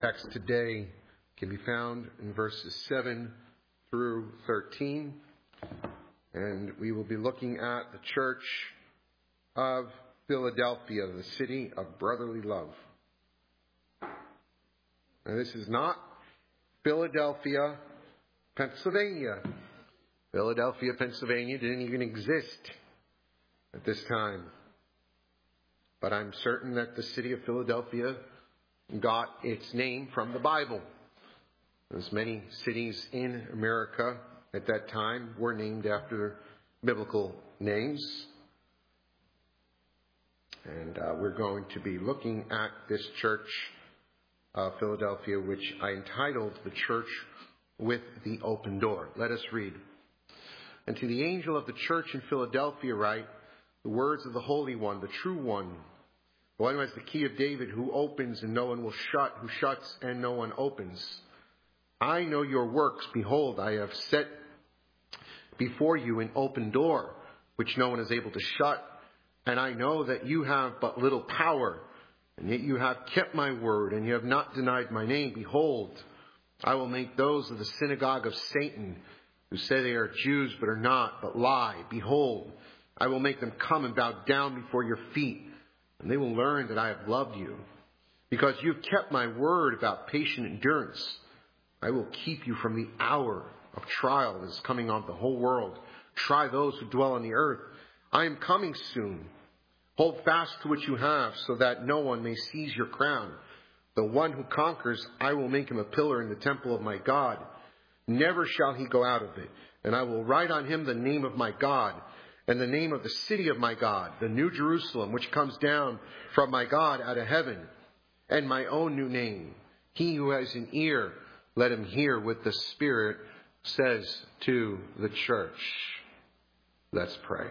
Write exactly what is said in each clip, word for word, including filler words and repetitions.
Text today can be found in verses seven through thirteen, and we will be looking at the church of Philadelphia, the city of brotherly love. And this is not Philadelphia, Pennsylvania. Philadelphia, Pennsylvania didn't even exist at this time. But I'm certain that the city of Philadelphia got its name from the Bible. As many cities in America at that time were named after biblical names. And uh, we're going to be looking at this church of Philadelphia, which I entitled The Church with the Open Door. Let us read. And to the angel of the church in Philadelphia write the words of the Holy One, the true one, the one who has the key of David, who opens and no one will shut, who shuts and no one opens. I know your works. Behold, I have set before you an open door, which no one is able to shut. And I know that you have but little power, and yet you have kept my word, and you have not denied my name. Behold, I will make those of the synagogue of Satan, who say they are Jews but are not, but lie. Behold, I will make them come and bow down before your feet, and they will learn that I have loved you. Because you have kept my word about patient endurance, I will keep you from the hour of trial that is coming on the whole world. Try those who dwell on the earth. I am coming soon. Hold fast to what you have, so that no one may seize your crown. The one who conquers, I will make him a pillar in the temple of my God. Never shall he go out of it. And I will write on him the name of my God, and the name of the city of my God, the new Jerusalem, which comes down from my God out of heaven, and my own new name. He who has an ear, let him hear what the Spirit says to the church. Let's pray.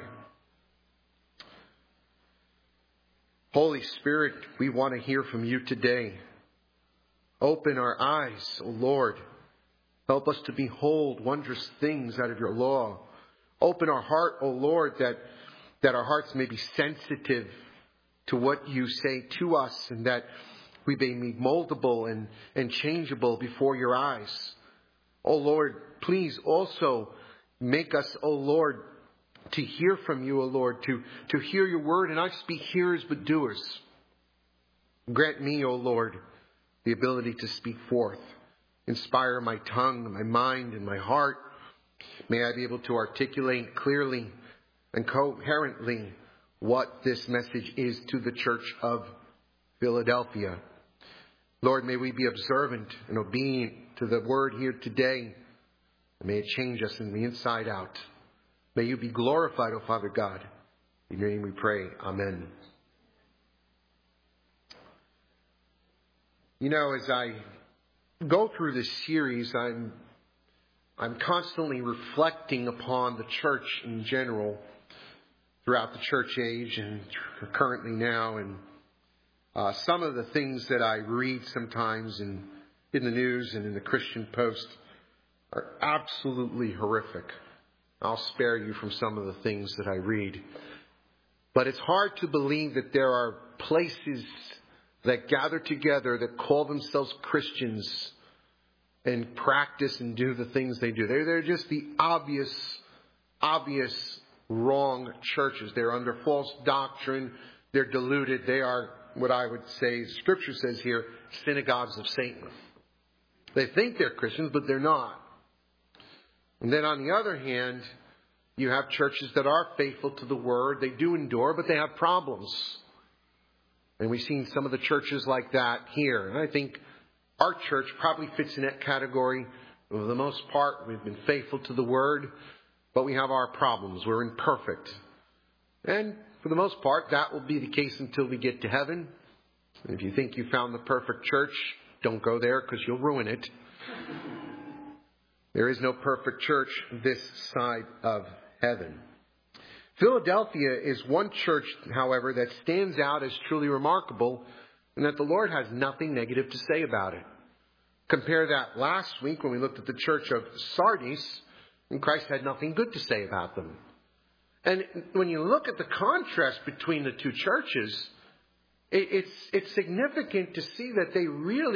Holy Spirit, we want to hear from you today. Open our eyes, O Lord. Help us to behold wondrous things out of your law. Open our heart, O Lord, that, that our hearts may be sensitive to what you say to us, and that we may be moldable and, and changeable before your eyes. O Lord, please also make us, O Lord, to hear from you, O Lord, to, to hear your word, and not just be hearers but doers. Grant me, O Lord, the ability to speak forth. Inspire my tongue, my mind, and my heart. May I be able to articulate clearly and coherently what this message is to the church of Philadelphia. Lord, may we be observant and obedient to the word here today. And may it change us from the inside out. May you be glorified, O Father God. In your name we pray. Amen. You know, as I go through this series, I'm I'm constantly reflecting upon the church in general throughout the church age and currently now. And uh, some of the things that I read sometimes in, in the news and in the Christian Post are absolutely horrific. I'll spare you from some of the things that I read. But it's hard to believe that there are places that gather together that call themselves Christians and practice and do the things they do. They're, they're just the obvious, obvious wrong churches. They're under false doctrine. They're deluded. They are what I would say, Scripture says here, synagogues of Satan. They think they're Christians, but they're not. And then on the other hand, you have churches that are faithful to the word. They do endure, but they have problems. And we've seen some of the churches like that here. And I think our church probably fits in that category. For the most part, we've been faithful to the word, but we have our problems. We're imperfect. And for the most part, that will be the case until we get to heaven. And if you think you found the perfect church, don't go there because you'll ruin it. There is no perfect church this side of heaven. Philadelphia is one church, however, that stands out as truly remarkable, and that the Lord has nothing negative to say about it. Compare that last week when we looked at the church of Sardis, and Christ had nothing good to say about them. And when you look at the contrast between the two churches, it's, it's significant to see that they really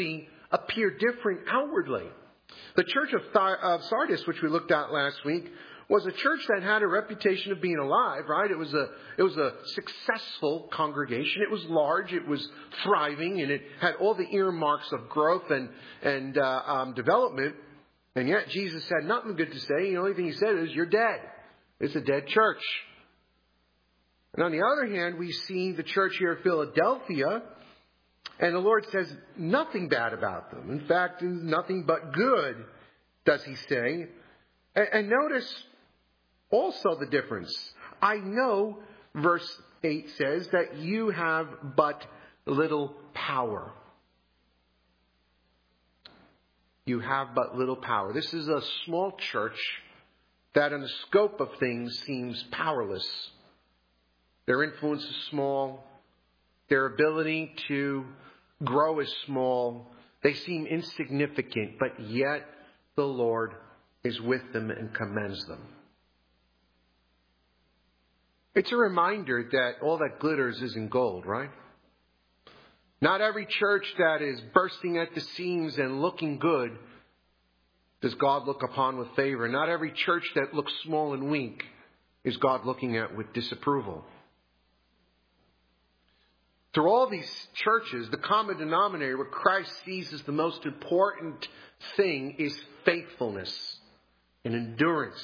appear different outwardly. The church of, Th- of Sardis, which we looked at last week, was a church that had a reputation of being alive, right? It was a it was a successful congregation. It was large, it was thriving, and it had all the earmarks of growth and and uh, um, development. And yet Jesus had nothing good to say. The only thing he said is, "You're dead." It's a dead church. And on the other hand, we see the church here at Philadelphia, and the Lord says nothing bad about them. In fact, nothing but good, does he say. And, and notice also the difference. I know, verse eight says, that you have but little power. You have but little power. This is a small church that in the scope of things seems powerless. Their influence is small. Their ability to grow is small. They seem insignificant, but yet the Lord is with them and commends them. It's a reminder that all that glitters isn't gold, right? Not every church that is bursting at the seams and looking good does God look upon with favor. Not every church that looks small and weak is God looking at with disapproval. Through all these churches, the common denominator, what Christ sees as the most important thing, is faithfulness and endurance.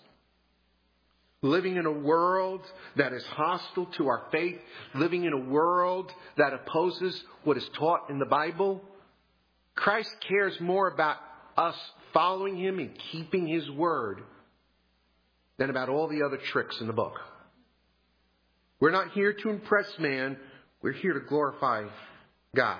Living in a world that is hostile to our faith, living in a world that opposes what is taught in the Bible, Christ cares more about us following him and keeping his word than about all the other tricks in the book. We're not here to impress man. We're here to glorify God.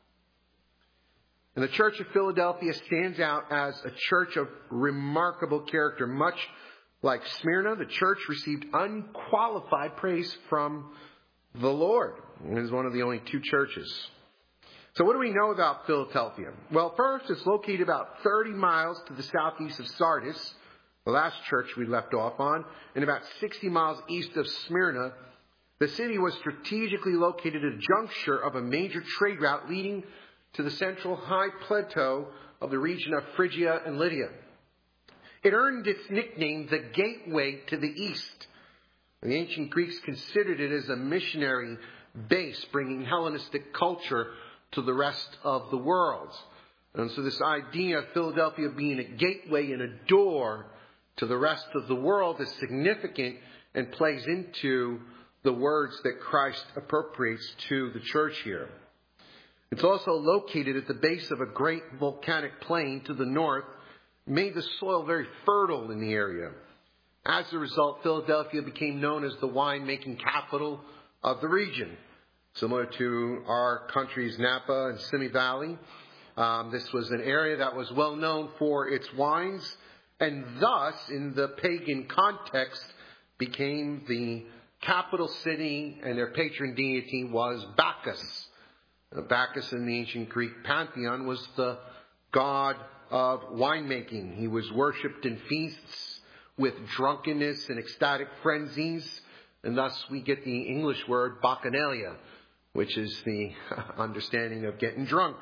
And the Church of Philadelphia stands out as a church of remarkable character. Much like Smyrna, the church received unqualified praise from the Lord. It is one of the only two churches. So what do we know about Philadelphia? Well, first, it's located about thirty miles to the southeast of Sardis, the last church we left off on, and about sixty miles east of Smyrna. The city was strategically located at a juncture of a major trade route leading to the central high plateau of the region of Phrygia and Lydia. It earned its nickname, the Gateway to the East. The ancient Greeks considered it as a missionary base, bringing Hellenistic culture to the rest of the world. And so this idea of Philadelphia being a gateway and a door to the rest of the world is significant and plays into the words that Christ appropriates to the church here. It's also located at the base of a great volcanic plain to the north, made the soil very fertile in the area. As a result, Philadelphia became known as the winemaking capital of the region. Similar to our country's Napa and Simi Valley, um, this was an area that was well known for its wines, and thus, in the pagan context, became the capital city, and their patron deity was Bacchus. Bacchus in the ancient Greek pantheon was the god of winemaking. He was worshipped in feasts with drunkenness and ecstatic frenzies, and thus we get the English word bacchanalia, which is the understanding of getting drunk.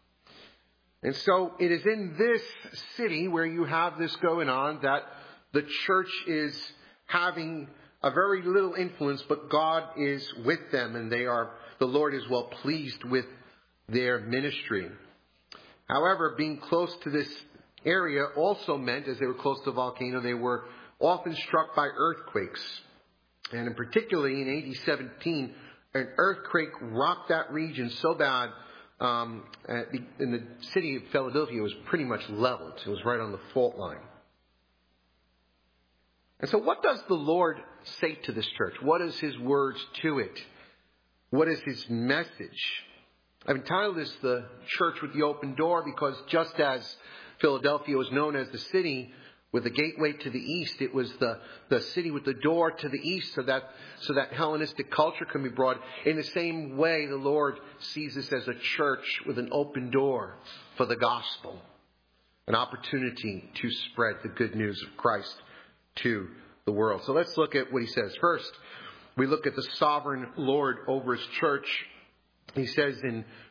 And so it is in this city where you have this going on that the church is having a very little influence, but God is with them, and they are, the Lord is well pleased with their ministry. However, being close to this area also meant, as they were close to a volcano, they were often struck by earthquakes. And in particularly in A D seventeen, an earthquake rocked that region so bad, um, in the city of Philadelphia, it was pretty much leveled. It was right on the fault line. And so what does the Lord say to this church? What is his words to it? What is his message? I've entitled this The Church with the Open Door because just as Philadelphia was known as the city with the gateway to the east, it was the, the city with the door to the east so that, so that Hellenistic culture can be brought. In the same way, the Lord sees this as a church with an open door for the gospel, an opportunity to spread the good news of Christ to the world. So let's look at what he says. First, we look at the sovereign Lord over his church. He says in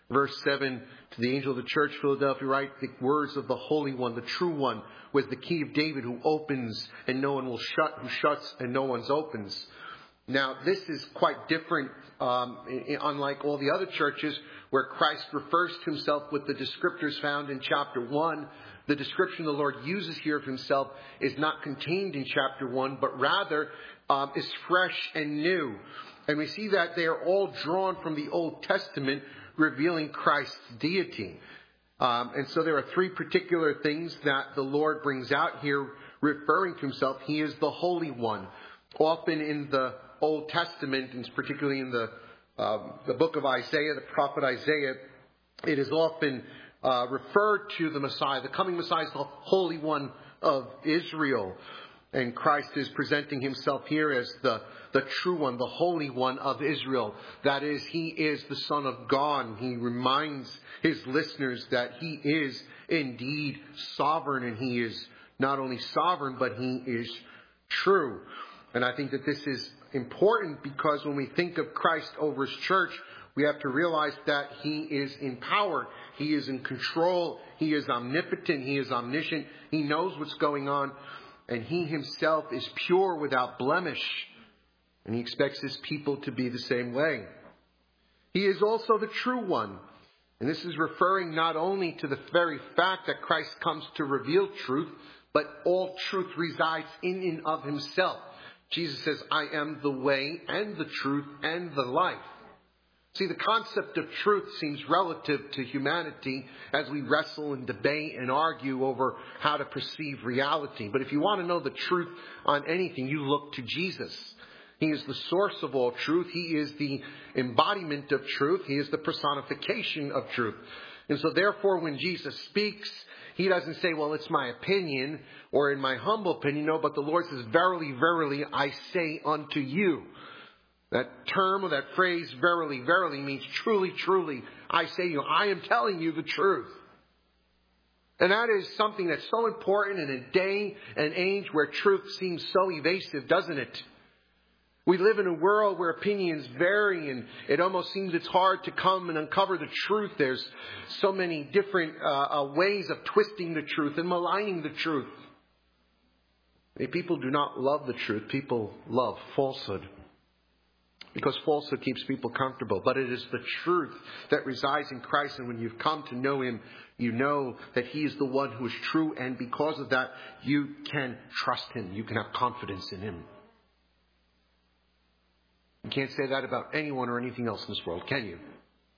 Verse seven, to the angel of the church, Philadelphia, write the words of the Holy One, the true one, with the key of David, who opens and no one will shut, who shuts and no one opens. Now, this is quite different, um, unlike all the other churches, where Christ refers to himself with the descriptors found in chapter one. The description the Lord uses here of himself is not contained in chapter one, but rather um, is fresh and new. And we see that they are all drawn from the Old Testament, revealing Christ's deity. Um, and so there are three particular things that the Lord brings out here, referring to himself. He is the Holy One. Often in the Old Testament, and particularly in the uh, the book of Isaiah, the prophet Isaiah, it is often uh, referred to the Messiah. The coming Messiah is the Holy One of Israel. And Christ is presenting himself here as the, the true one, the Holy One of Israel. That is, he is the Son of God. He reminds his listeners that he is indeed sovereign, and he is not only sovereign, but he is true. And I think that this is important because when we think of Christ over his church, we have to realize that he is in power. He is in control. He is omnipotent. He is omniscient. He knows what's going on. And he himself is pure without blemish. And he expects his people to be the same way. He is also the true one. And this is referring not only to the very fact that Christ comes to reveal truth, but all truth resides in and of himself. Jesus says, I am the way and the truth and the life. See, the concept of truth seems relative to humanity as we wrestle and debate and argue over how to perceive reality. But if you want to know the truth on anything, you look to Jesus. He is the source of all truth. He is the embodiment of truth. He is the personification of truth. And so therefore, when Jesus speaks, he doesn't say, well, it's my opinion or in my humble opinion. No, but the Lord says, verily, verily, I say unto you. That term or that phrase, verily, verily, means truly, truly, I say to you, I am telling you the truth. And that is something that's so important in a day and age where truth seems so evasive, doesn't it? We live in a world where opinions vary, and it almost seems it's hard to come and uncover the truth. There's so many different uh, uh, ways of twisting the truth and maligning the truth. If people do not love the truth, people love falsehood. Because falsehood keeps people comfortable. But it is the truth that resides in Christ. And when you've come to know him, you know that he is the one who is true. And because of that, you can trust him. You can have confidence in him. You can't say that about anyone or anything else in this world, can you?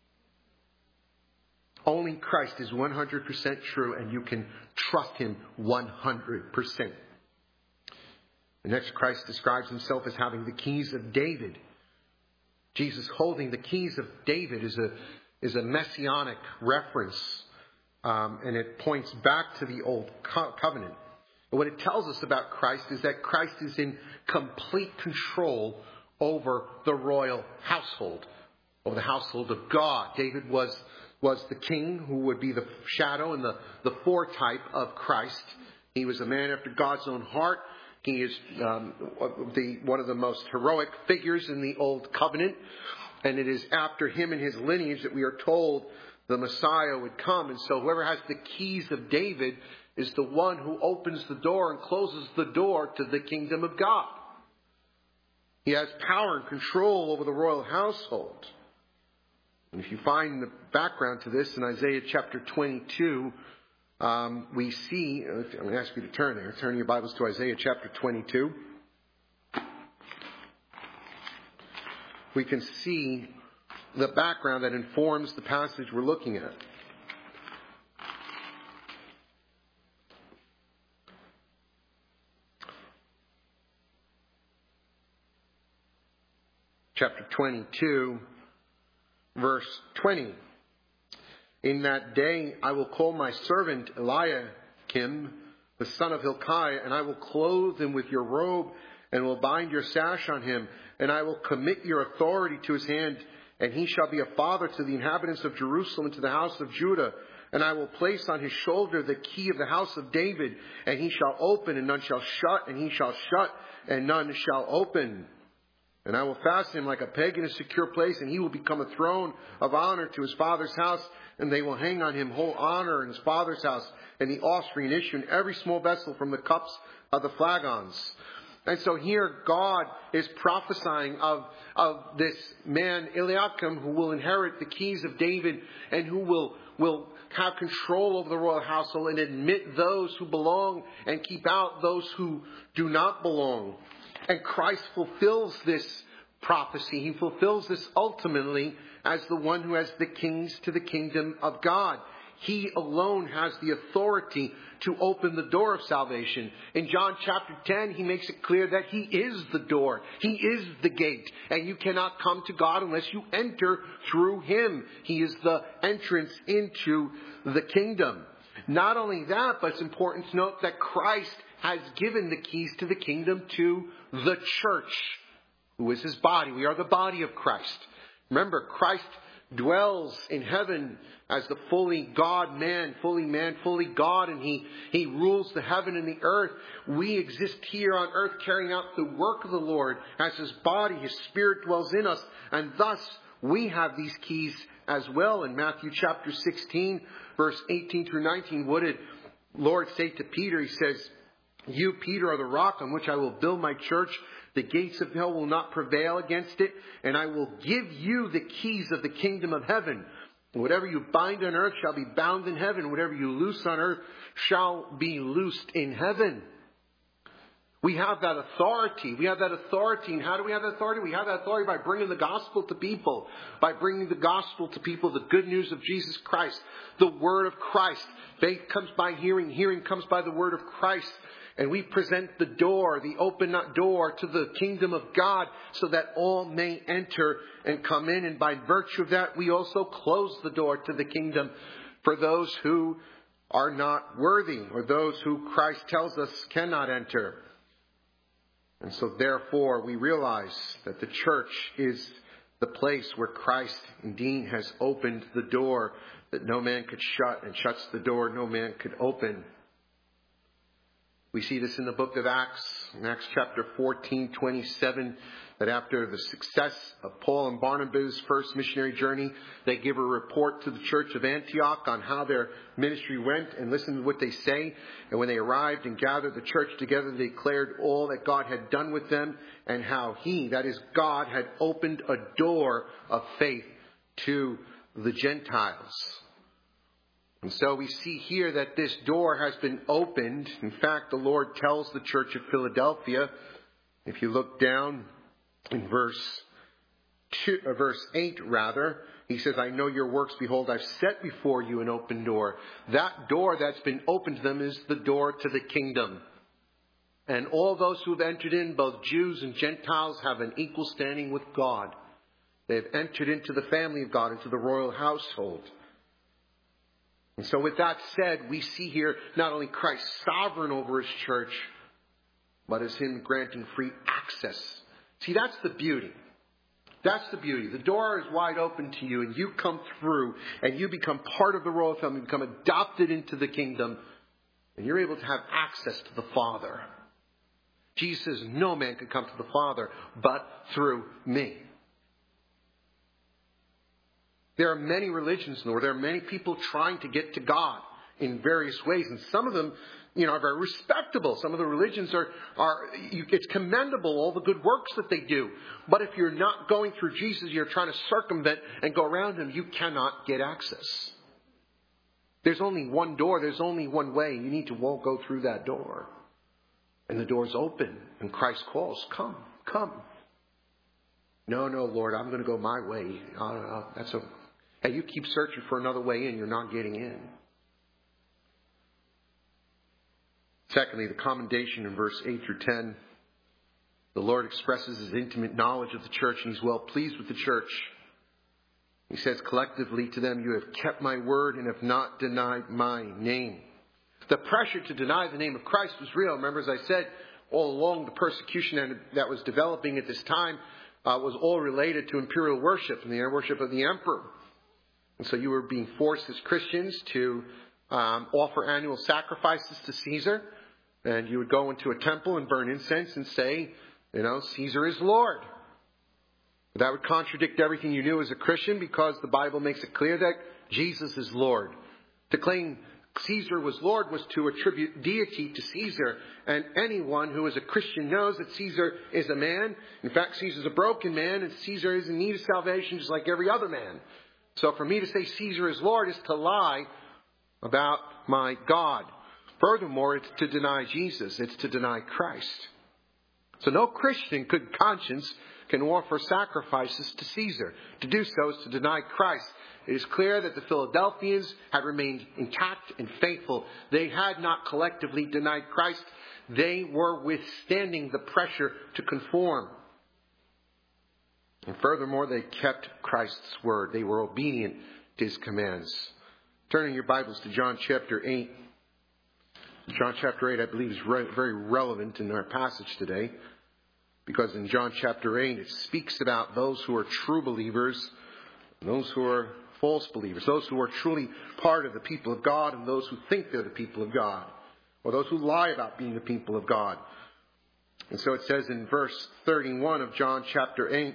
Only Christ is one hundred percent true, and you can trust him one hundred percent. The next, Christ describes himself as having the keys of David. Jesus holding the keys of David is a is a messianic reference, um, and it points back to the old co- covenant. And what it tells us about Christ is that Christ is in complete control over the royal household, over the household of God. David was was the king who would be the shadow and the, the foretype of Christ. He was a man after God's own heart. He is um, the one of the most heroic figures in the Old Covenant. And it is after him and his lineage that we are told the Messiah would come. And so whoever has the keys of David is the one who opens the door and closes the door to the kingdom of God. He has power and control over the royal household. And if you find the background to this in Isaiah chapter twenty-two, Um, we see, I'm going to ask you to turn there, turn your Bibles to Isaiah chapter twenty-two. We can see the background that informs the passage we're looking at. Chapter twenty-two, verse twenty. In that day I will call my servant Eliakim, the son of Hilkiah, and I will clothe him with your robe, and will bind your sash on him, and I will commit your authority to his hand, and he shall be a father to the inhabitants of Jerusalem and to the house of Judah. And I will place on his shoulder the key of the house of David, and he shall open, and none shall shut, and he shall shut, and none shall open. And I will fasten him like a peg in a secure place, and he will become a throne of honor to his father's house, and they will hang on him whole honor in his father's house, and the offspring and issue in every small vessel from the cups of the flagons. And so here God is prophesying of, of this man Eliakim, who will inherit the keys of David and who will, will have control over the royal household and admit those who belong and keep out those who do not belong. And Christ fulfills this prophecy. He fulfills this ultimately as the one who has the keys to the kingdom of God. He alone has the authority to open the door of salvation. In John chapter ten, he makes it clear that he is the door. He is the gate. And you cannot come to God unless you enter through him. He is the entrance into the kingdom. Not only that, but it's important to note that Christ has given the keys to the kingdom to the church, who is his body. We are the body of Christ. Remember, Christ dwells in heaven as the fully God man, fully man, fully God, and he, he rules the heaven and the earth. We exist here on earth carrying out the work of the Lord as his body. His spirit dwells in us, and thus we have these keys as well. In Matthew chapter sixteen, verse eighteen through nineteen, what did Lord say to Peter? He says, "You, Peter, are the rock on which I will build my church. The gates of hell will not prevail against it. And I will give you the keys of the kingdom of heaven. Whatever you bind on earth shall be bound in heaven. Whatever you loose on earth shall be loosed in heaven." We have that authority. We have that authority. And how do we have that authority? We have that authority by bringing the gospel to people. By bringing the gospel to people, the good news of Jesus Christ. The word of Christ. Faith comes by hearing. Hearing comes by the word of Christ. And we present the door, the open door to the kingdom of God so that all may enter and come in. And by virtue of that, we also close the door to the kingdom for those who are not worthy or those who Christ tells us cannot enter. And so therefore, we realize that the church is the place where Christ indeed has opened the door that no man could shut, and shuts the door no man could open. We see this in the book of Acts, in Acts chapter fourteen, twenty-seven, that after the success of Paul and Barnabas' first missionary journey, they give a report to the church of Antioch on how their ministry went, and listen to what they say. And when they arrived and gathered the church together, they declared all that God had done with them and how he, that is God, had opened a door of faith to the Gentiles. And so we see here that this door has been opened. In fact, the Lord tells the church of Philadelphia, if you look down in verse two, uh, verse eight rather, he says, "I know your works. Behold, I've set before you an open door." That door that's been opened to them is the door to the kingdom. And all those who have entered in, both Jews and Gentiles, have an equal standing with God. They have entered into the family of God, into the royal household. And so with that said, we see here not only Christ sovereign over his church, but as him granting free access. See, that's the beauty. That's the beauty. The door is wide open to you, and you come through, and you become part of the royal family, become adopted into the kingdom, and you're able to have access to the Father. Jesus says, no man can come to the Father but through me. There are many religions in the world. There are many people trying to get to God in various ways. And some of them, you know, are very respectable. Some of the religions are, are it's commendable, all the good works that they do. But if you're not going through Jesus, you're trying to circumvent and go around him, you cannot get access. There's only one door. There's only one way. You need to walk, go through that door. And the door's open. And Christ calls, come, come. No, no, Lord, I'm going to go my way. Uh, uh, that's a... Hey, you keep searching for another way in, you're not getting in. Secondly, the commendation in verse eight through ten. The Lord expresses his intimate knowledge of the church, and he's well pleased with the church. He says collectively to them, "You have kept my word and have not denied my name." The pressure to deny the name of Christ was real. Remember, as I said, all along the persecution that was developing at this time uh, was all related to imperial worship and the worship of the emperor. And so you were being forced as Christians to um, offer annual sacrifices to Caesar. And you would go into a temple and burn incense and say, you know, Caesar is Lord. That would contradict everything you knew as a Christian, because the Bible makes it clear that Jesus is Lord. To claim Caesar was Lord was to attribute deity to Caesar. And anyone who is a Christian knows that Caesar is a man. In fact, Caesar is a broken man, and Caesar is in need of salvation just like every other man. So for me to say Caesar is Lord is to lie about my God. Furthermore, it's to deny Jesus. It's to deny Christ. So no Christian good conscience can offer sacrifices to Caesar. To do so is to deny Christ. It is clear that the Philadelphians had remained intact and faithful. They had not collectively denied Christ. They were withstanding the pressure to conform. And furthermore, they kept Christ's word. They were obedient to his commands. Turning your Bibles to John chapter eight. John chapter eight, I believe, is re- very relevant in our passage today. Because in John chapter eight, it speaks about those who are true believers and those who are false believers. Those who are truly part of the people of God and those who think they're the people of God. Or those who lie about being the people of God. And so it says in verse thirty-one of John chapter eight,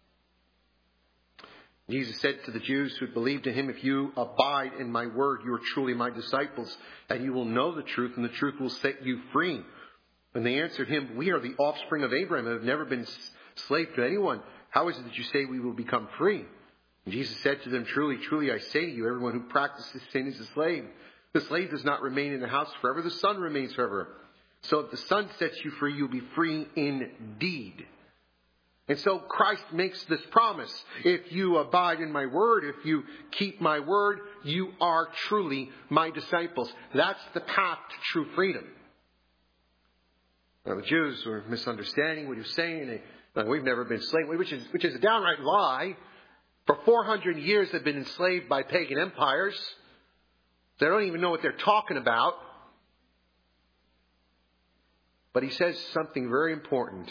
Jesus said to the Jews who believed in him, "If you abide in my word, you are truly my disciples, and you will know the truth, and the truth will set you free." And they answered him, "We are the offspring of Abraham and have never been slave to anyone. How is it that you say we will become free?" And Jesus said to them, "Truly, truly, I say to you, everyone who practices sin is a slave. The slave does not remain in the house forever. The son remains forever. So if the son sets you free, you'll be free indeed." And so Christ makes this promise. If you abide in my word, if you keep my word, you are truly my disciples. That's the path to true freedom. Now, the Jews were misunderstanding what he was saying. They, well, we've never been slaves, which is, which is a downright lie. For four hundred years, they've been enslaved by pagan empires. They don't even know what they're talking about. But he says something very important.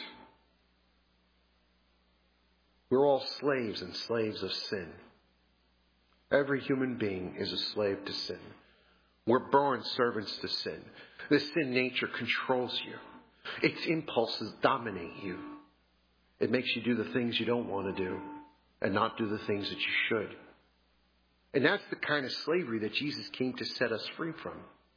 We're all slaves and slaves of sin. Every human being is a slave to sin. We're born servants to sin. The sin nature controls you. Its impulses dominate you. It makes you do the things you don't want to do and not do the things that you should. And that's the kind of slavery that Jesus came to set us free from.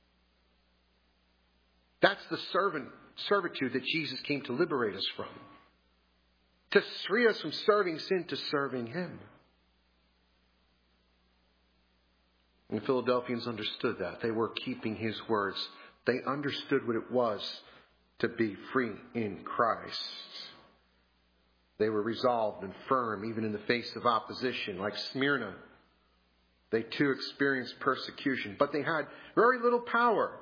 That's the servant servitude that Jesus came to liberate us from. To free us from serving sin to serving him. And the Philadelphians understood that. They were keeping his words. They understood what it was to be free in Christ. They were resolved and firm, even in the face of opposition, like Smyrna. They too experienced persecution, but they had very little power.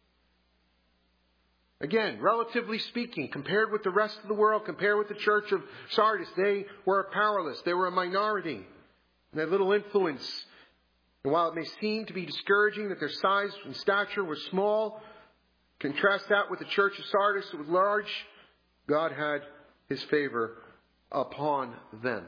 Again, relatively speaking, compared with the rest of the world, compared with the church of Sardis, they were powerless. They were a minority. And they had little influence. And while it may seem to be discouraging that their size and stature was small, contrast that with the church of Sardis, it was large, God had his favor upon them.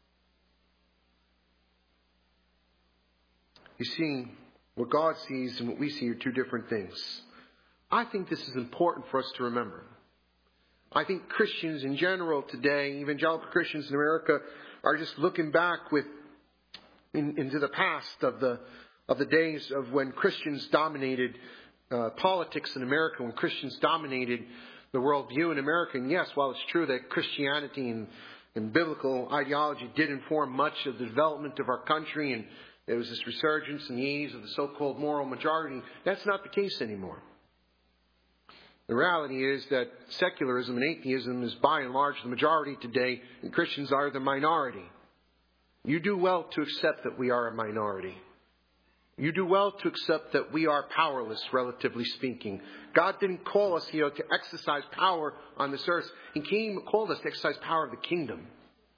You see, what God sees and what we see are two different things. I think this is important for us to remember. I think Christians in general today, evangelical Christians in America, are just looking back with in, into the past of the of the days of when Christians dominated uh, politics in America, when Christians dominated the worldview in America. And yes, while it's true that Christianity and, and biblical ideology did inform much of the development of our country, and there was this resurgence in the eighties of the so-called moral majority, that's not the case anymore. The reality is that secularism and atheism is by and large the majority today, and Christians are the minority. You do well to accept that we are a minority. You do well to accept that we are powerless, relatively speaking. God didn't call us here to exercise power on this earth. He came, called us to exercise power of the kingdom.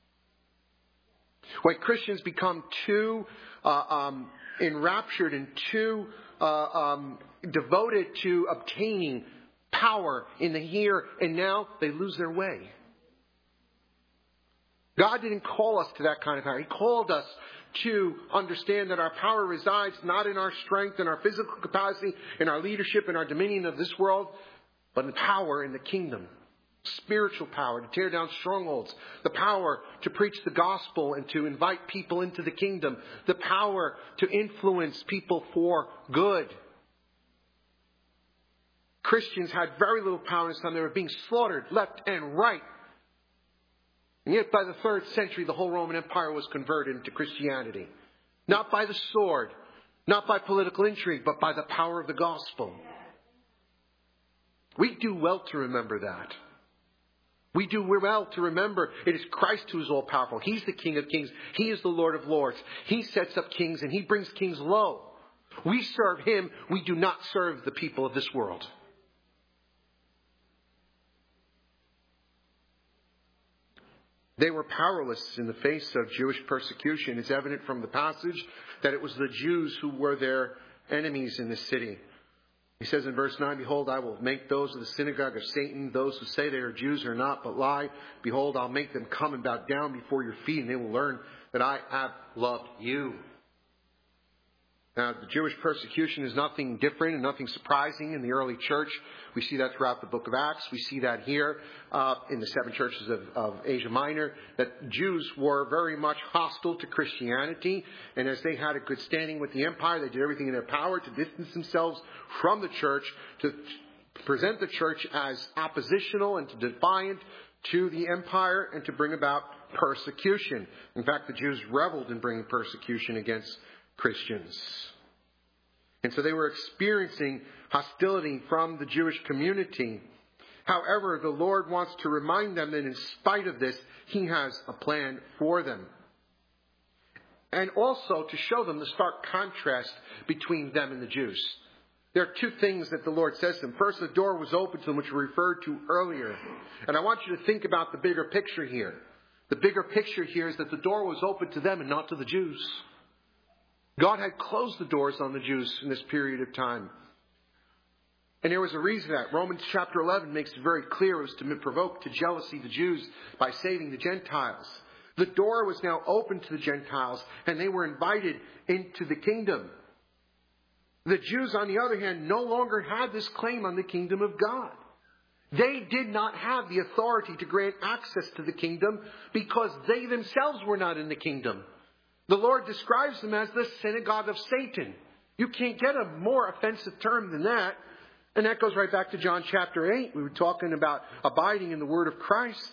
When Christians become too uh, um, enraptured and too uh, um, devoted to obtaining power in the here and now, they lose their way. God didn't call us to that kind of power. He called us to understand that our power resides not in our strength and our physical capacity, in our leadership and our dominion of this world, but in power in the kingdom. spiritual power to tear down strongholds, the power to preach the gospel and to invite people into the kingdom, the power to influence people for good. Christians had very little power in this time. They were being slaughtered left and right. And yet by the third century, the whole Roman Empire was converted into Christianity. Not by the sword, not by political intrigue, but by the power of the gospel. We do well to remember that. We do well to remember it is Christ who is all powerful. He's the King of kings. He is the Lord of lords. He sets up kings and he brings kings low. We serve him. We do not serve the people of this world. They were powerless in the face of Jewish persecution. It's evident from the passage that it was the Jews who were their enemies in the city. He says in verse nine, behold, I will make those of the synagogue of Satan, those who say they are Jews are not, but lie. Behold, I'll make them come and bow down before your feet, and they will learn that I have loved you. Now, the Jewish persecution is nothing different and nothing surprising in the early church. We see that throughout the book of Acts. We see that here uh, in the seven churches of, of Asia Minor, that Jews were very much hostile to Christianity. And as they had a good standing with the empire, they did everything in their power to distance themselves from the church, to present the church as oppositional and to defiant to the empire, and to bring about persecution. In fact, the Jews reveled in bringing persecution against Christians. And so they were experiencing hostility from the Jewish community. However, the Lord wants to remind them that in spite of this, he has a plan for them. And also to show them the stark contrast between them and the Jews. There are two things that the Lord says to them. First, the door was open to them, which we referred to earlier. And I want you to think about the bigger picture here. The bigger picture here is that the door was open to them and not to the Jews. God had closed the doors on the Jews in this period of time. And there was a reason for that. Romans chapter eleven makes it very clear it was to provoke to jealousy the Jews by saving the Gentiles. The door was now open to the Gentiles, and they were invited into the kingdom. The Jews, on the other hand, no longer had this claim on the kingdom of God. They did not have the authority to grant access to the kingdom because they themselves were not in the kingdom. The Lord describes them as the synagogue of Satan. You can't get a more offensive term than that. And that goes right back to John chapter eight. We were talking about abiding in the word of Christ.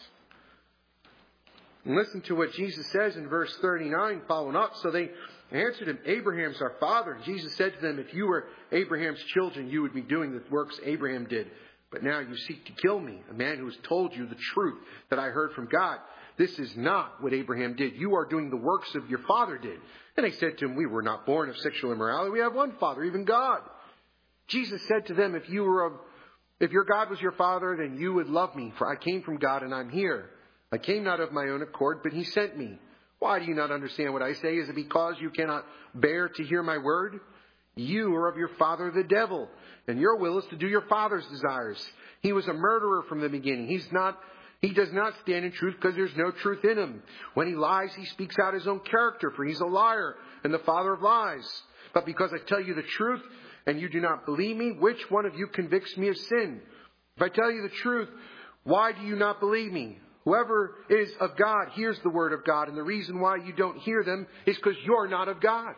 And listen to what Jesus says in verse thirty-nine, following up. So they answered him, Abraham's our father. And Jesus said to them, if you were Abraham's children, you would be doing the works Abraham did. But now you seek to kill me, a man who has told you the truth that I heard from God. This is not what Abraham did. You are doing the works of your father did. And they said to him, we were not born of sexual immorality. We have one father, even God. Jesus said to them, if you were of, if your God was your father, then you would love me, for I came from God and I'm here. I came not of my own accord, but he sent me. Why do you not understand what I say? Is it because you cannot bear to hear my word? You are of your father the devil, and your will is to do your father's desires. He was a murderer from the beginning. He's not He does not stand in truth because there's no truth in him. When he lies, he speaks out his own character, for he's a liar and the father of lies. But because I tell you the truth and you do not believe me, which one of you convicts me of sin? If I tell you the truth, why do you not believe me? Whoever is of God hears the word of God, and the reason why you don't hear them is because you're not of God.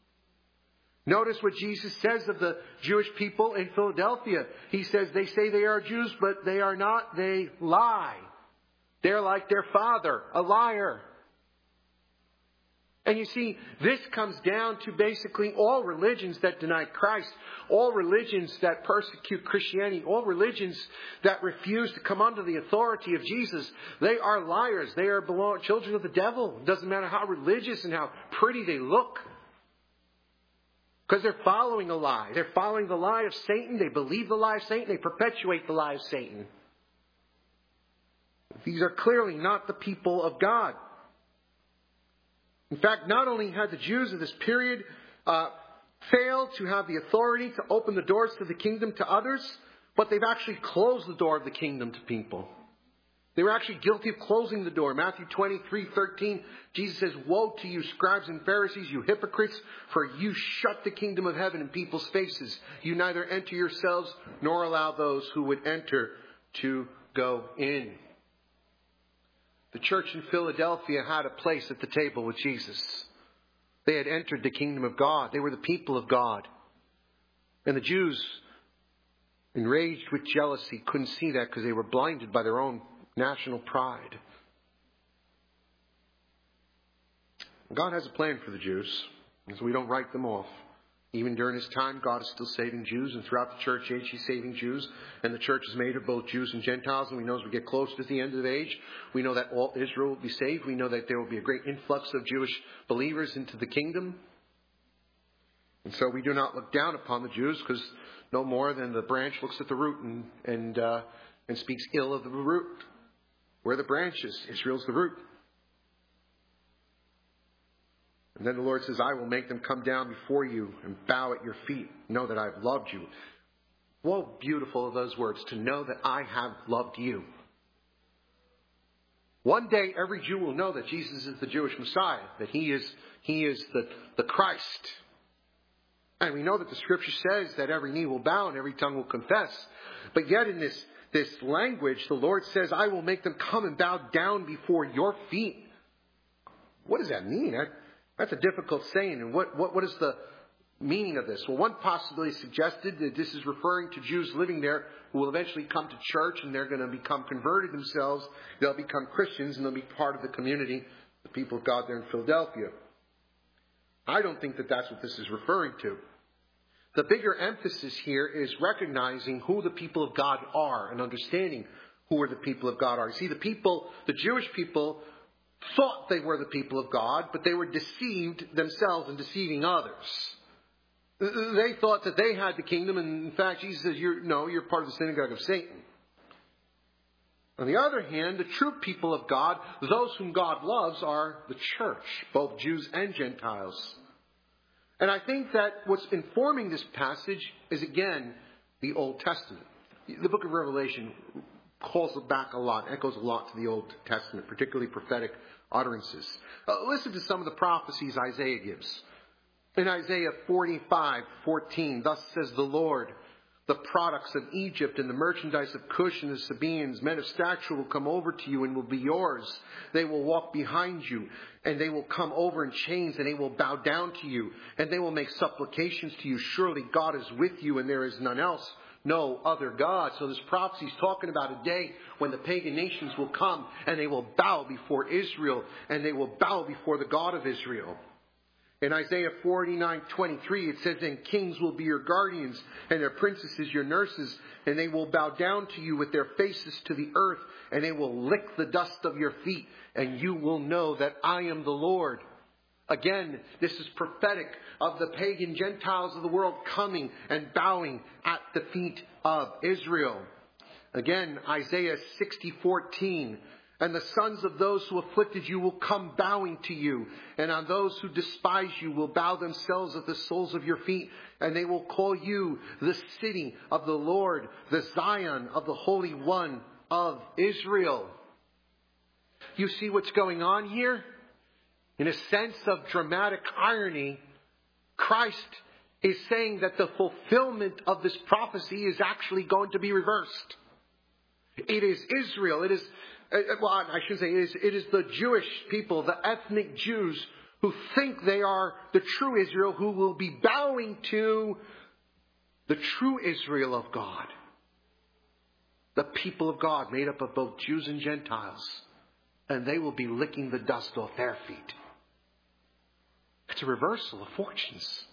Notice what Jesus says of the Jewish people in Philadelphia. He says they say they are Jews, but they are not. They lie. They're like their father, a liar. And you see, this comes down to basically all religions that deny Christ, all religions that persecute Christianity, all religions that refuse to come under the authority of Jesus. They are liars. They are belong, children of the devil. It doesn't matter how religious and how pretty they look. Because they're following a lie. They're following the lie of Satan. They believe the lie of Satan. They perpetuate the lie of Satan. These are clearly not the people of God. In fact, not only had the Jews of this period uh, failed to have the authority to open the doors to the kingdom to others, but they've actually closed the door of the kingdom to people. They were actually guilty of closing the door. Matthew twenty-three thirteen, Jesus says, woe to you, scribes and Pharisees, you hypocrites, for you shut the kingdom of heaven in people's faces. You neither enter yourselves nor allow those who would enter to go in. The church in Philadelphia had a place at the table with Jesus. They had entered the kingdom of God. They were the people of God. And the Jews, enraged with jealousy, couldn't see that because they were blinded by their own national pride. God has a plan for the Jews, and so we don't write them off. Even during his time, God is still saving Jews, and throughout the church age, he's saving Jews. And the church is made of both Jews and Gentiles, and we know as we get close to the end of the age, we know that all Israel will be saved. We know that there will be a great influx of Jewish believers into the kingdom. And so we do not look down upon the Jews, because no more than the branch looks at the root and and, uh, and speaks ill of the root. We're the branches. Israel's the root. And then the Lord says, I will make them come down before you and bow at your feet. Know that I've loved you. What beautiful are those words, to know that I have loved you. One day every Jew will know that Jesus is the Jewish Messiah, that he is, he is the, the Christ. And we know that the Scripture says that every knee will bow and every tongue will confess. But yet in this, this language, the Lord says, I will make them come and bow down before your feet. What does that mean? That, that's a difficult saying. And what, what, what is the meaning of this? Well, one possibility suggested that this is referring to Jews living there who will eventually come to church and they're going to become converted themselves. They'll become Christians and they'll be part of the community, the people of God there in Philadelphia. I don't think that that's what this is referring to. The bigger emphasis here is recognizing who the people of God are and understanding who are the people of God are. You see, the people, the Jewish people, thought they were the people of God, but they were deceived themselves and deceiving others. They thought that they had the kingdom, and in fact, Jesus says, you're, no, you're part of the synagogue of Satan. On the other hand, the true people of God, those whom God loves, are the church, both Jews and Gentiles. And I think that what's informing this passage is, again, the Old Testament. The book of Revelation calls it back a lot, echoes a lot to the Old Testament, particularly prophetic utterances. Uh, listen to some of the prophecies Isaiah gives. In Isaiah forty-five fourteen, thus says the Lord, the products of Egypt and the merchandise of Cush and the Sabaeans, men of stature will come over to you and will be yours. They will walk behind you, and they will come over in chains, and they will bow down to you, and they will make supplications to you. Surely God is with you, and there is none else, no other God. So this prophecy is talking about a day when the pagan nations will come, and they will bow before Israel, and they will bow before the God of Israel. In Isaiah forty-nine twenty-three, it says, and kings will be your guardians, and their princesses your nurses, and they will bow down to you with their faces to the earth, and they will lick the dust of your feet, and you will know that I am the Lord. Again, this is prophetic of the pagan Gentiles of the world coming and bowing at the feet of Israel. Again, Isaiah sixty fourteen. And the sons of those who afflicted you will come bowing to you. And on those who despise you will bow themselves at the soles of your feet. And they will call you the city of the Lord, the Zion of the Holy One of Israel. You see what's going on here? In a sense of dramatic irony, Christ is saying that the fulfillment of this prophecy is actually going to be reversed. It is Israel. It is Well, I shouldn't say it is, it is the Jewish people, the ethnic Jews, who think they are the true Israel, who will be bowing to the true Israel of God. The people of God, made up of both Jews and Gentiles. And they will be licking the dust off their feet. It's a reversal of fortunes.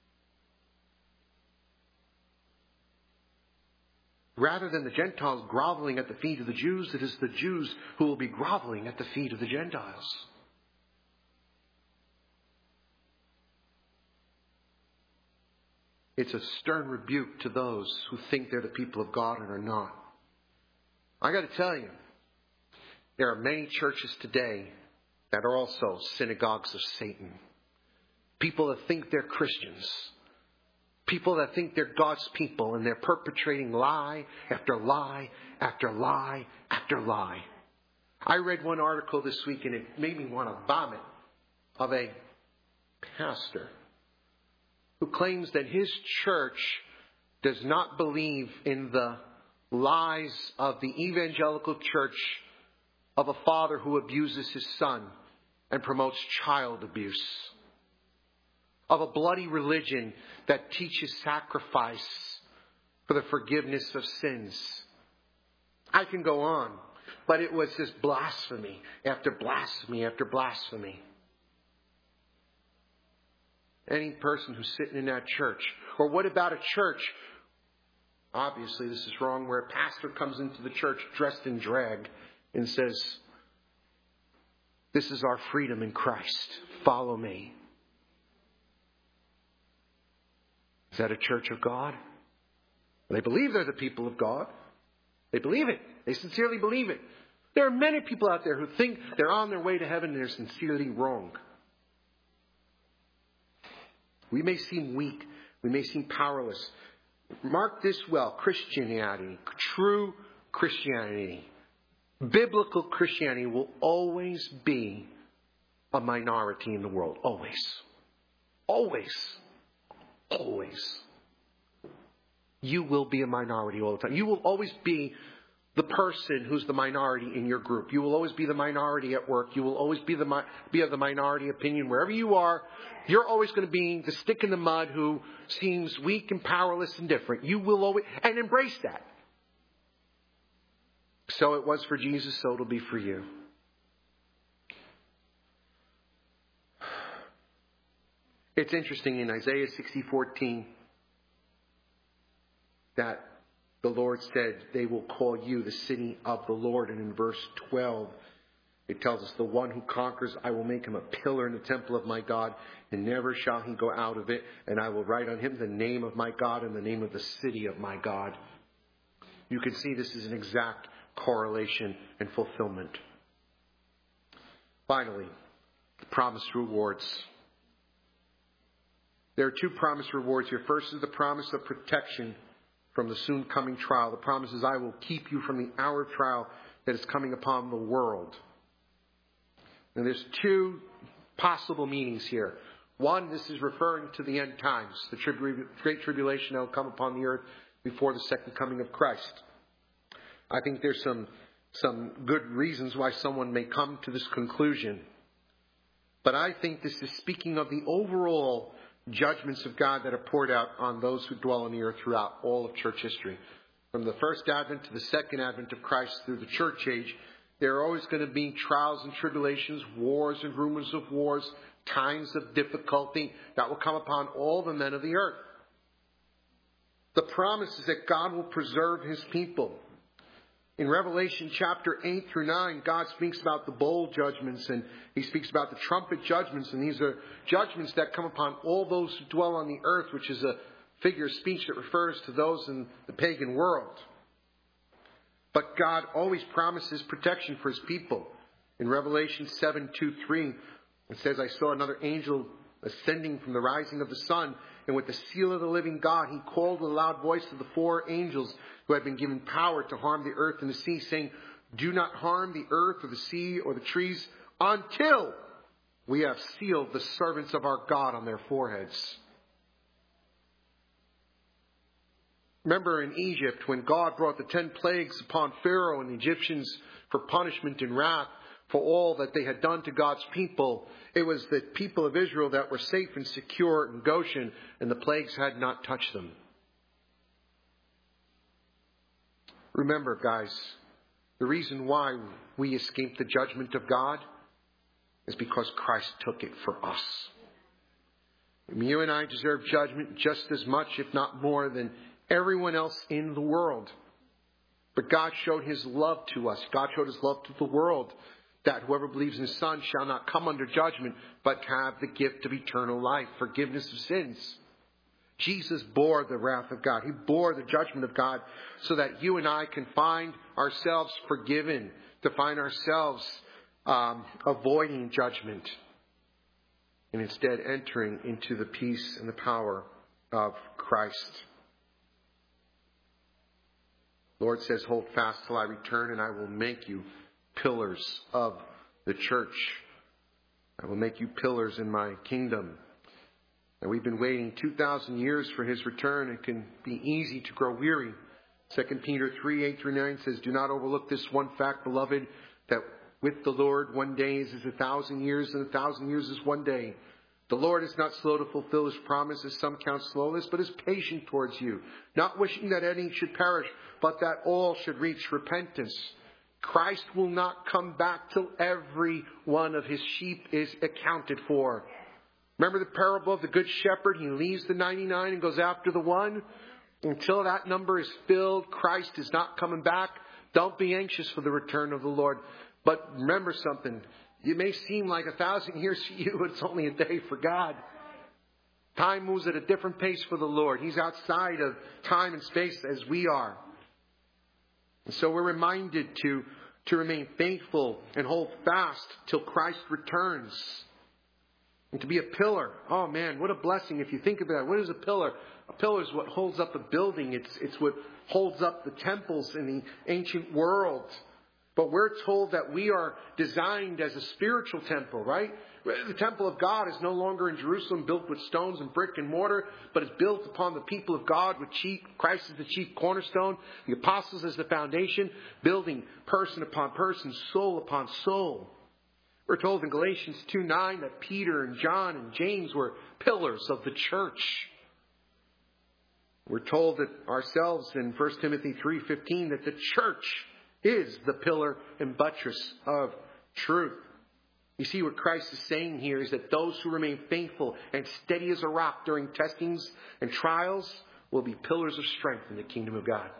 Rather than the Gentiles groveling at the feet of the Jews, it is the Jews who will be groveling at the feet of the Gentiles. It's a stern rebuke to those who think they're the people of God and are not. I got to tell you, there are many churches today that are also synagogues of Satan. People that think they're Christians. People that think they're God's people, and they're perpetrating lie after lie after lie after lie. I read one article this week and it made me want to vomit, of a pastor who claims that his church does not believe in the lies of the evangelical church of a father who abuses his son and promotes child abuse. Of a bloody religion that teaches sacrifice for the forgiveness of sins. I can go on, but it was just blasphemy after blasphemy after blasphemy. Any person who's sitting in that church, or what about a church? Obviously, this is wrong, where a pastor comes into the church dressed in drag and says, "This is our freedom in Christ. Follow me." Is that a church of God? They believe they're the people of God. They believe it. They sincerely believe it. There are many people out there who think they're on their way to heaven and they're sincerely wrong. We may seem weak. We may seem powerless. Mark this well. Christianity, true Christianity, biblical Christianity will always be a minority in the world. Always. Always. Always. You will be a minority all the time. You will always be the person who's the minority in your group. You will always be the minority at work. You will always be the be of the minority opinion wherever you are. You're always going to be the stick in the mud who seems weak and powerless and different. You will always, and embrace that. So it was for Jesus, so it'll be for you. It's interesting in Isaiah sixty fourteen that the Lord said they will call you the city of the Lord. And in verse twelve, it tells us, the one who conquers, I will make him a pillar in the temple of my God, and never shall he go out of it. And I will write on him the name of my God and the name of the city of my God. You can see this is an exact correlation and fulfillment. Finally, the promised rewards. There are two promised rewards here. First is the promise of protection from the soon coming trial. The promise is, I will keep you from the hour of trial that is coming upon the world. And there's two possible meanings here. One, this is referring to the end times, the tribu- great tribulation that will come upon the earth before the second coming of Christ. I think there's some, some good reasons why someone may come to this conclusion. But I think this is speaking of the overall judgments of God that are poured out on those who dwell on the earth throughout all of church history. From the first advent to the second advent of Christ through the church age, there are always going to be trials and tribulations, wars and rumors of wars, times of difficulty that will come upon all the men of the earth. The promise is that God will preserve his people. In Revelation chapter eight through nine, God speaks about the bowl judgments, and he speaks about the trumpet judgments. And these are judgments that come upon all those who dwell on the earth, which is a figure of speech that refers to those in the pagan world. But God always promises protection for his people. In Revelation seven, two, three, it says, I saw another angel ascending from the rising of the sun, and with the seal of the living God, he called with a loud voice to the four angels who had been given power to harm the earth and the sea, saying, do not harm the earth or the sea or the trees until we have sealed the servants of our God on their foreheads. Remember in Egypt, when God brought the ten plagues upon Pharaoh and the Egyptians for punishment and wrath for all that they had done to God's people, it was the people of Israel that were safe and secure in Goshen, and the plagues had not touched them. Remember, guys, the reason why we escaped the judgment of God is because Christ took it for us. You and I deserve judgment just as much, if not more, than everyone else in the world. But God showed his love to us. God showed his love to the world, that whoever believes in his Son shall not come under judgment, but have the gift of eternal life, forgiveness of sins. Jesus bore the wrath of God. He bore the judgment of God so that you and I can find ourselves forgiven, to find ourselves um, avoiding judgment, and instead entering into the peace and the power of Christ. The Lord says, hold fast till I return, and I will make you pillars of the church. I will make you pillars in my kingdom. And we've been waiting two thousand years for his return. It can be easy to grow weary. Second Peter three, eight through nine says, do not overlook this one fact, beloved, that with the Lord one day is as a thousand years, and a thousand years is one day. The Lord is not slow to fulfill his promise, as some count slowness, but is patient towards you, not wishing that any should perish, but that all should reach repentance. Christ will not come back till every one of his sheep is accounted for. Remember the parable of the good shepherd? He leaves the ninety-nine and goes after the one. Until that number is filled, Christ is not coming back. Don't be anxious for the return of the Lord. But remember something. It may seem like a thousand years to you, but it's only a day for God. Time moves at a different pace for the Lord. He's outside of time and space as we are. And so we're reminded to, to remain faithful and hold fast till Christ returns. And to be a pillar. Oh man, what a blessing if you think of that. What is a pillar? A pillar is what holds up a building. It's, it's what holds up the temples in the ancient world. But we're told that we are designed as a spiritual temple, right? The temple of God is no longer in Jerusalem built with stones and brick and mortar, but is built upon the people of God with chief, Christ as the chief cornerstone, the apostles as the foundation, building person upon person, soul upon soul. We're told in Galatians two nine that Peter and John and James were pillars of the church. We're told that ourselves in First Timothy three fifteen that the church is the pillar and buttress of truth. You see what Christ is saying here is that those who remain faithful and steady as a rock during testings and trials will be pillars of strength in the kingdom of God.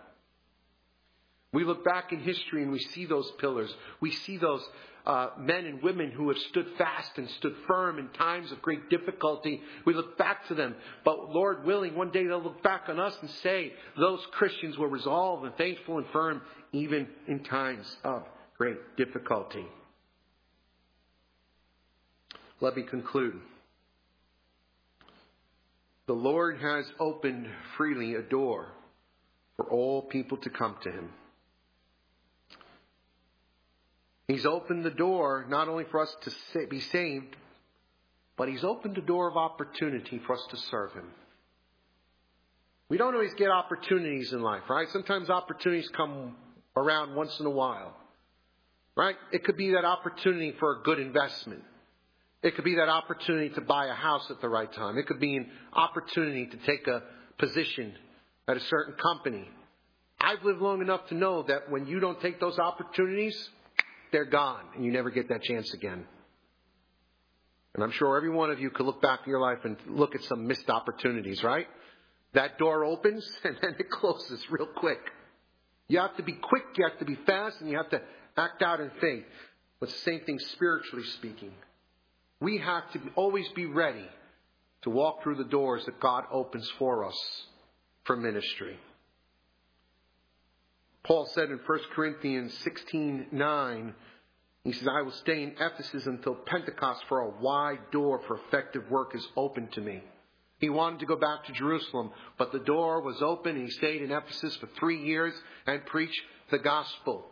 We look back in history and we see those pillars. We see those uh, men and women who have stood fast and stood firm in times of great difficulty. We look back to them. But Lord willing, one day they'll look back on us and say, those Christians were resolved and faithful and firm even in times of great difficulty. Let me conclude. The Lord has opened freely a door for all people to come to him. He's opened the door not only for us to be saved, but he's opened a door of opportunity for us to serve him. We don't always get opportunities in life, right? Sometimes opportunities come around once in a while, right? It could be that opportunity for a good investment. It could be that opportunity to buy a house at the right time. It could be an opportunity to take a position at a certain company. I've lived long enough to know that when you don't take those opportunities, they're gone and you never get that chance again. And I'm sure every one of you could look back in your life and look at some missed opportunities, right? That door opens and then it closes real quick. You have to be quick, you have to be fast, and you have to act out in faith. But it's the same thing spiritually speaking. We have to always be ready to walk through the doors that God opens for us for ministry. Paul said in First Corinthians sixteen nine, he says, I will stay in Ephesus until Pentecost, for a wide door for effective work is open to me. He wanted to go back to Jerusalem, but the door was open and he stayed in Ephesus for three years and preached the gospel.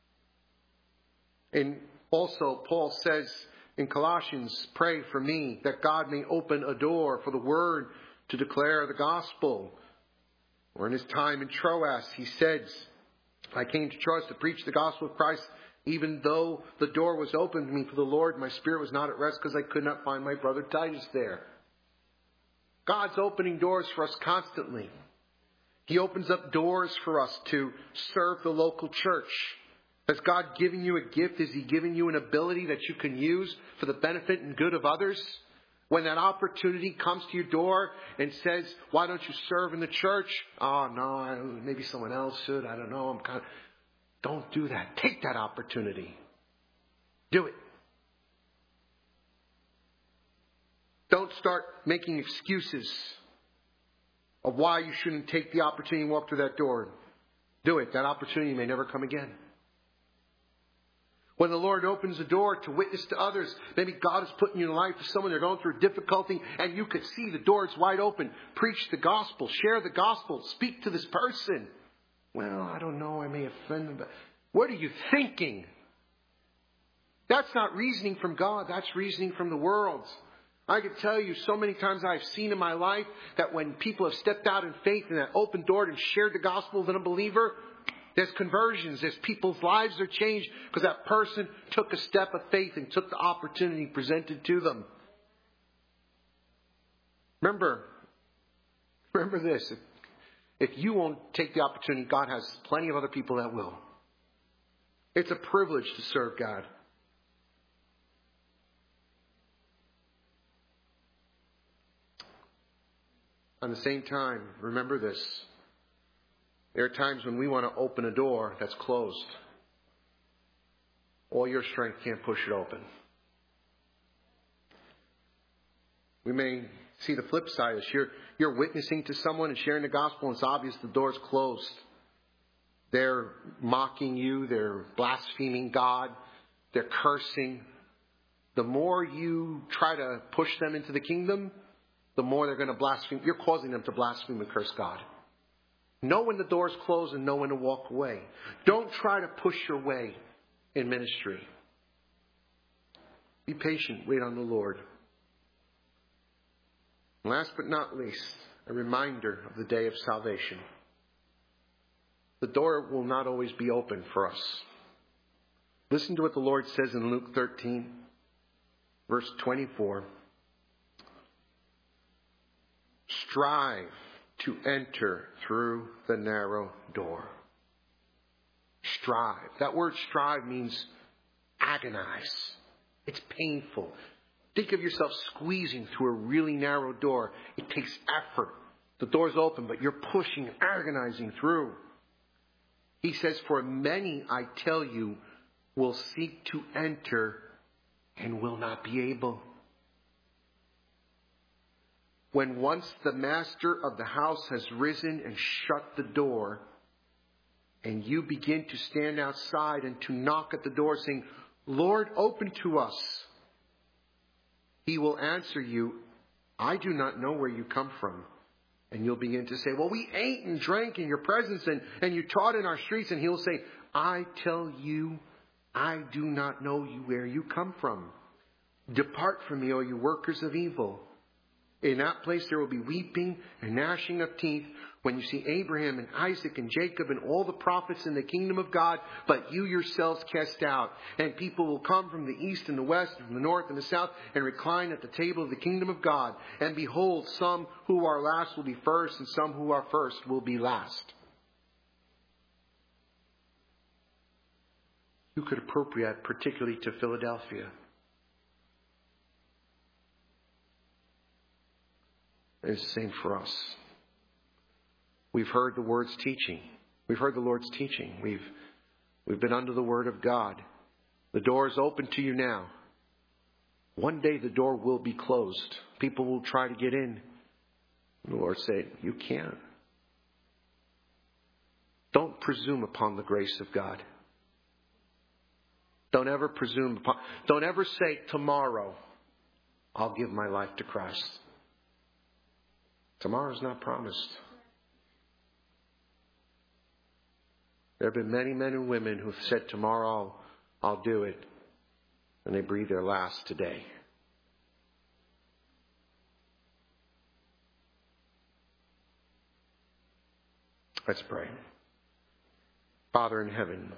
And also Paul says in Colossians, pray for me that God may open a door for the word to declare the gospel. Or in his time in Troas, he says, I came to Troas to preach the gospel of Christ, even though the door was open to me for the Lord. My spirit was not at rest because I could not find my brother Titus there. God's opening doors for us constantly. He opens up doors for us to serve the local church. Has God given you a gift? Has he given you an ability that you can use for the benefit and good of others? When that opportunity comes to your door and says, why don't you serve in the church? Oh, no, maybe someone else should. I don't know. I'm kind of... Don't do that. Take that opportunity. Do it. Don't start making excuses of why you shouldn't take the opportunity and walk through that door. Do it. That opportunity may never come again. When the Lord opens the door to witness to others, maybe God is putting you in the life of someone they're going through difficulty and you could see the door is wide open. Preach the gospel. Share the gospel. Speak to this person. Well, I don't know. I may offend them. But what are you thinking? That's not reasoning from God. That's reasoning from the world. I could tell you so many times I've seen in my life that when people have stepped out in faith and that open door and shared the gospel with an unbeliever, there's conversions, there's people's lives are changed because that person took a step of faith and took the opportunity presented to them. Remember, remember this. If, if you won't take the opportunity, God has plenty of other people that will. It's a privilege to serve God. At the same time, remember this. There are times when we want to open a door that's closed. All your strength can't push it open. We may see the flip side of this. You're, you're witnessing to someone and sharing the gospel, and it's obvious the door's closed. They're mocking you. They're blaspheming God. They're cursing. The more you try to push them into the kingdom, the more they're going to blaspheme. You're causing them to blaspheme and curse God. Know when the door's closed and know when to walk away. Don't try to push your way in ministry. Be patient. Wait on the Lord. Last but not least, a reminder of the day of salvation. The door will not always be open for us. Listen to what the Lord says in Luke thirteen, verse twenty-four. Strive to enter through the narrow door. Strive. That word strive means agonize. It's painful. Think of yourself squeezing through a really narrow door. It takes effort. The door's open, but you're pushing, agonizing through. He says, for many, I tell you, will seek to enter and will not be able. When once the master of the house has risen and shut the door, and you begin to stand outside and to knock at the door saying, Lord, open to us, he will answer you, I do not know where you come from. And you'll begin to say, well, we ate and drank in your presence and, and you taught in our streets. And he'll say, I tell you, I do not know you where you come from. Depart from me, O you workers of evil. In that place there will be weeping and gnashing of teeth when you see Abraham and Isaac and Jacob and all the prophets in the kingdom of God, but you yourselves cast out. And people will come from the east and the west and from the north and the south and recline at the table of the kingdom of God. And behold, some who are last will be first, and some who are first will be last. You could appropriate particularly to Philadelphia. It's the same for us. We've heard the word's teaching. We've heard the Lord's teaching. We've, we've been under the word of God. The door is open to you now. One day the door will be closed. People will try to get in. The Lord said, you can't. Don't presume upon the grace of God. Don't ever presume upon, don't ever say, tomorrow I'll give my life to Christ. Tomorrow's not promised. There have been many men and women who've said, tomorrow I'll, I'll do it. And they breathe their last today. Let's pray. Father in heaven,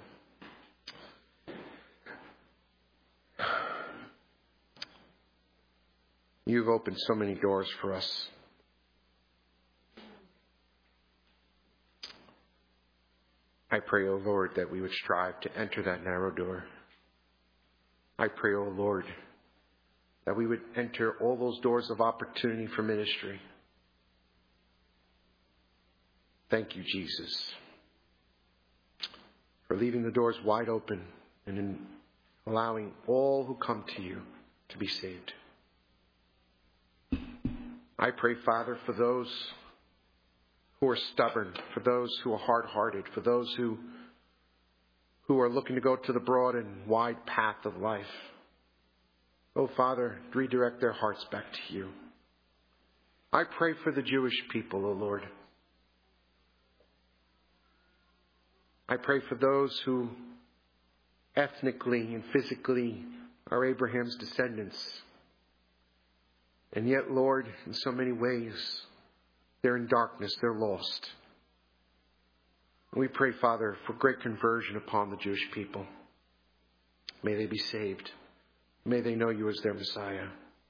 you've opened so many doors for us. I pray, O Lord, that we would strive to enter that narrow door. I pray, O Lord, that we would enter all those doors of opportunity for ministry. Thank you, Jesus, for leaving the doors wide open and in allowing all who come to you to be saved. I pray, Father, for those who are stubborn, for those who are hard-hearted, for those who, who are looking to go to the broad and wide path of life. Oh, Father, redirect their hearts back to you. I pray for the Jewish people, O Lord. I pray for those who ethnically and physically are Abraham's descendants. And yet, Lord, in so many ways, they're in darkness, they're lost. We pray, Father, for great conversion upon the Jewish people. May they be saved. May they know you as their Messiah.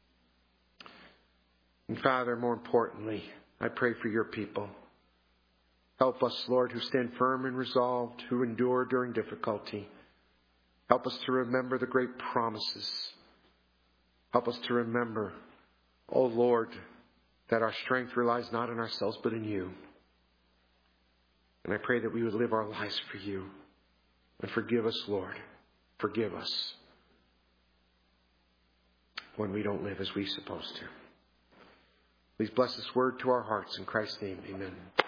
And Father, more importantly, I pray for your people. Help us, Lord, who stand firm and resolved, who endure during difficulty. Help us to remember the great promises. Help us to remember, O Lord, that our strength relies not on ourselves but in you. And I pray that we would live our lives for you. And forgive us, Lord. Forgive us when we don't live as we're supposed to. Please bless this word to our hearts. In Christ's name, amen.